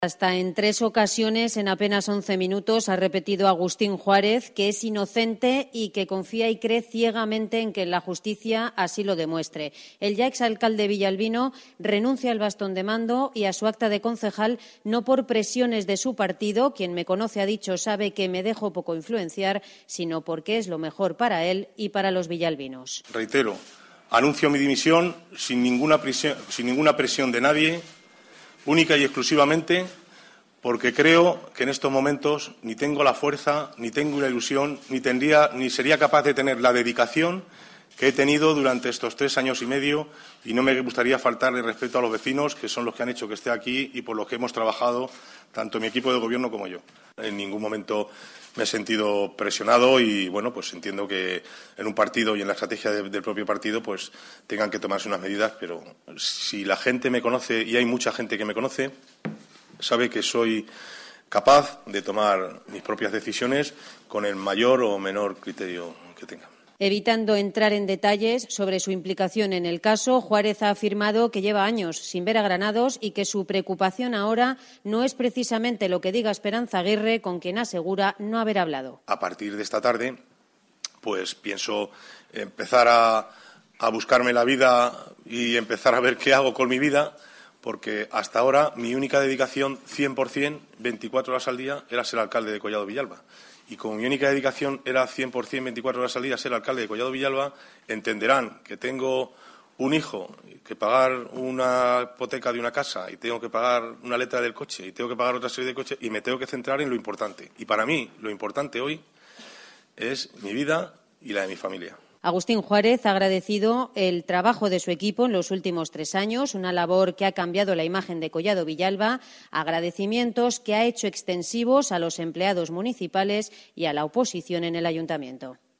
Hasta en 3 ocasiones, en apenas 11 minutos, ha repetido Agustín Juárez que es inocente y que confía y cree ciegamente en que la justicia así lo demuestre. El ya exalcalde villalbino renuncia al bastón de mando y a su acta de concejal no por presiones de su partido, quien me conoce ha dicho sabe que me dejo poco influenciar, sino porque es lo mejor para él y para los villalbinos. Reitero, anuncio mi dimisión sin ninguna presión de nadie, única y exclusivamente porque creo que en estos momentos ni tengo la fuerza, ni tengo la ilusión, ni sería capaz de tener la dedicación que he tenido durante estos 3 años y medio, y no me gustaría faltarle respeto a los vecinos, que son los que han hecho que esté aquí y por los que hemos trabajado tanto mi equipo de gobierno como yo. En ningún momento me he sentido presionado y, bueno, pues entiendo que en un partido y en la estrategia del propio partido pues tengan que tomarse unas medidas, pero si la gente me conoce, y hay mucha gente que me conoce, sabe que soy capaz de tomar mis propias decisiones con el mayor o menor criterio que tenga. Evitando entrar en detalles sobre su implicación en el caso, Juárez ha afirmado que lleva años sin ver a Granados y que su preocupación ahora no es precisamente lo que diga Esperanza Aguirre, con quien asegura no haber hablado. A partir de esta tarde, pues pienso empezar a buscarme la vida y empezar a ver qué hago con mi vida, porque hasta ahora mi única dedicación 100%, 24 horas al día, era ser alcalde de Collado Villalba. Y como mi única dedicación era 100%, 24 horas al día, ser alcalde de Collado Villalba, entenderán que tengo un hijo, que pagar una hipoteca de una casa y tengo que pagar una letra del coche y tengo que pagar otra serie de coches y me tengo que centrar en lo importante. Y para mí lo importante hoy es mi vida y la de mi familia. Agustín Juárez ha agradecido el trabajo de su equipo en los últimos 3 años, una labor que ha cambiado la imagen de Collado Villalba, agradecimientos que ha hecho extensivos a los empleados municipales y a la oposición en el ayuntamiento.